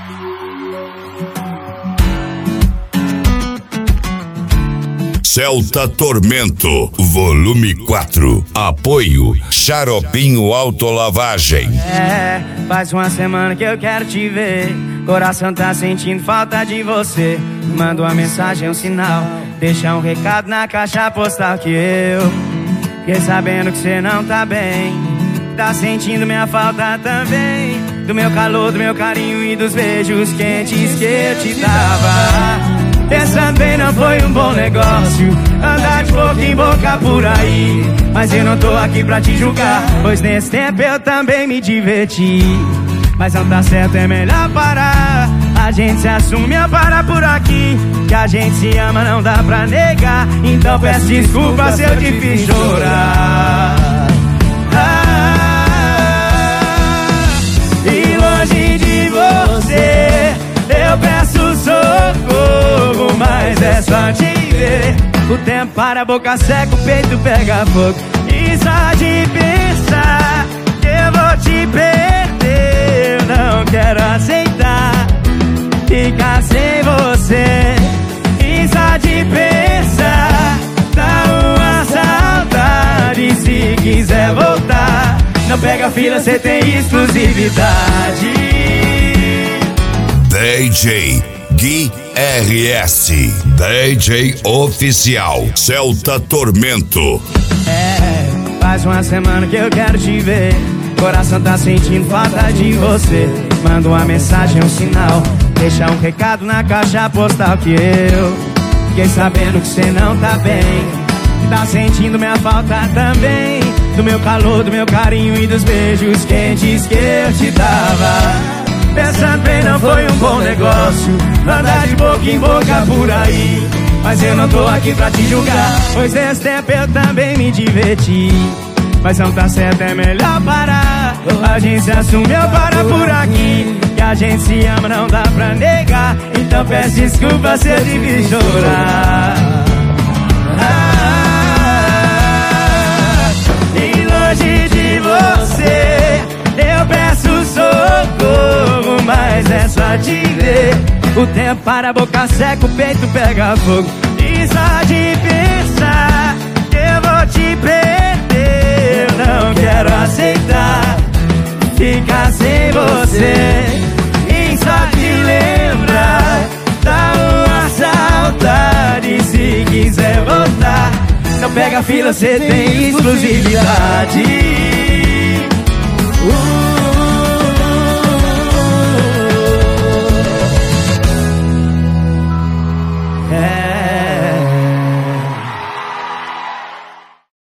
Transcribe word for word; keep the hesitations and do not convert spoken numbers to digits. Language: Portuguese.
Celta Tormento, volume quatro. Apoio Xaropinho Autolavagem. É, faz uma semana que eu quero te ver. Coração tá sentindo falta de você. Manda uma mensagem, um sinal. Deixa um recado na caixa postal que eu fiquei sabendo que você não tá bem. Tá sentindo minha falta também. Do meu calor, do meu carinho e dos beijos quentes que eu te dava. Pensando bem, não foi um bom negócio andar de boca em boca por aí. Mas eu não tô aqui pra te julgar, pois nesse tempo eu também me diverti. Mas não tá certo, é melhor parar. A gente se assume a parar por aqui. Que a gente se ama, não dá pra negar. Então peço desculpa se eu te fiz chorar. ah, E longe de você eu peço socorro, mas é só te ver. O tempo para, a boca seca, o peito pega fogo. E só de pensar que eu vou te perder, eu não quero aceitar ficar sem você. E só de pensar dá uma saudade. Se quiser voltar, não pega fila, cê tem exclusividade. D J Gui R S, D J oficial Celta Tormento. É, faz uma semana que eu quero te ver. Coração tá sentindo falta de você. Manda uma mensagem, um sinal. Deixa um recado na caixa postal que eu fiquei sabendo que você não tá bem. Tá sentindo minha falta também. Do meu calor, do meu carinho e dos beijos quentes que eu te dava. Pensando bem, não foi um bom negócio andar de boca em boca por aí. Mas eu não tô aqui pra te julgar, pois nesse tempo eu também me diverti. Mas não tá certo, é melhor parar. A gente se assume, eu paro por aqui. Que a gente se ama, não dá pra negar. Então peço desculpa se eu te fiz chorar. ah, E longe de você eu peço socorro, mas é só te ver. O tempo para, a boca seca, o peito pega fogo. E só de pensar que eu vou te perder, eu não quero aceitar ficar sem você. E só de lembrar dá uma saudade. Se quiser voltar, não pega fila, cê tem exclusividade.